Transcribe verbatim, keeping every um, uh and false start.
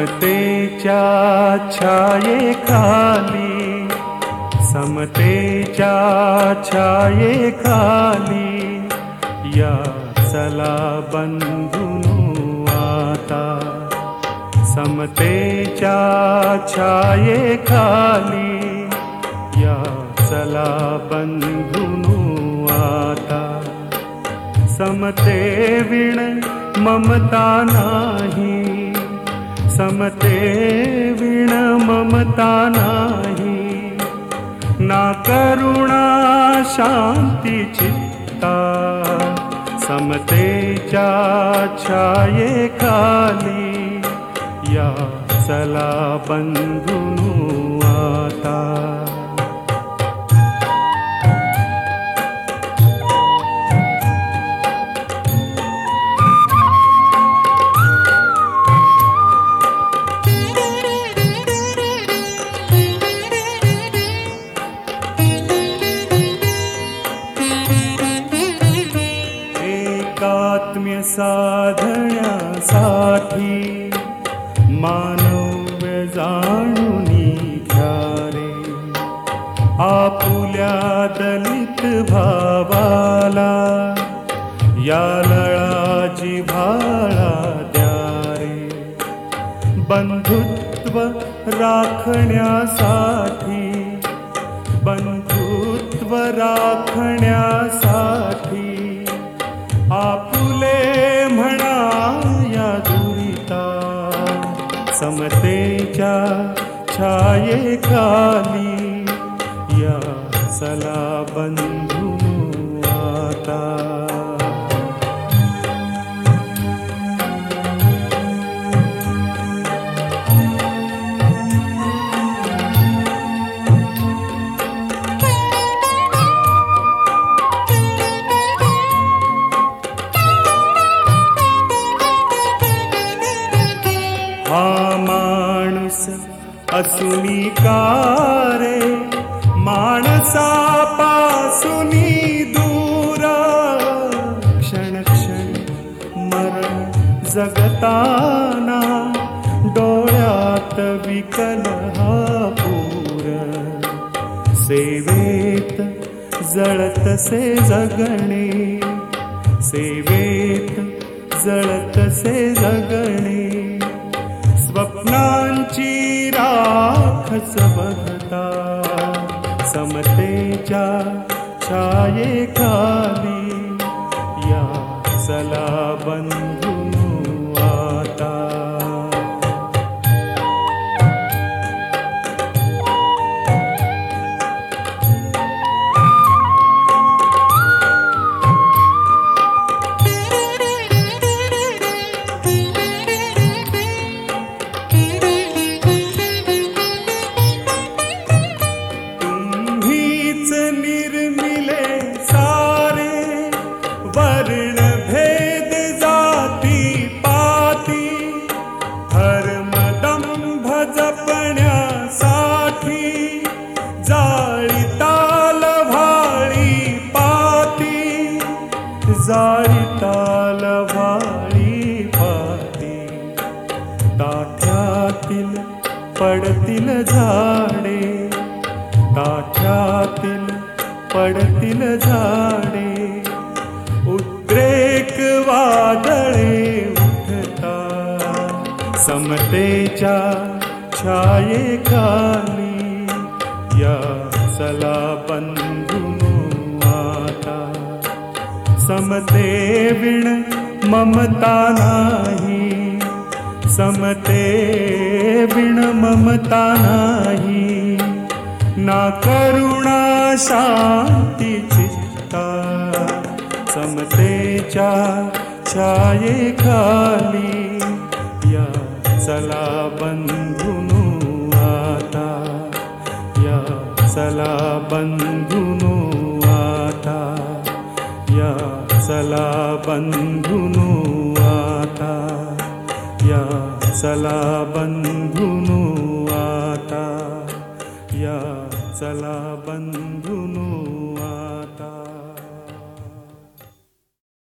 समतेच्या छायेखाली, समतेच्या छायेखाली या चला बंधुनो आता. समतेच्या छायेखाली या चला बंधुनो आता. समते विण ममता नाही, समते विण ममता नाही. ना करुणा शांती चित्ता, समतेच्या छायेखाली या चला बंधुनो आता. एकात्म्य साधण्यासाठी मानव्य जाणूनी घ्या रे. आपुल्या दलित भावाला या लळा जिव्हाळा द्या रे. बंधुत्व राखण्यासाठी, बंधुत्व राखण्यासाठी आपुले म्हणा या दुरिता. समतेच्या छायेखाली या चला बंधुनो आता. हा माणूस असुनी का रे, माणसापासुनी दूर. क्षण क्षण मरण जगताना डोळ्यात विकल हा पूर. सेवेत जळतसे जगणे, सेवेत जळतसे जगणे. स्वप्नांची राखच बघता, समतेच्या छायेखाली या चला बंधुनो आता. निर्मिले सारे वर्ण भेद जाती पाती. धर्म दंभ जपण्यासाठी जाळीताल भाळी पाती, जाळीताल भाळी पाती. ताठ्यातील पडतील झाडे, ताठ्यातील पडतील झाडे. उद्रेक वादळे उठता, समतेच्या छायेखाली या चला बंधुनो आता. समते विण ममता नाही, समते विण ममता नाही. ना करुणा शांती चित्ता, समतेच्या छायेखाली या चला बंधुनो आता. या चला बंधुनो आता. या चला बंधुनो आता. या चला बंधुनो आता. या चला बंधुनो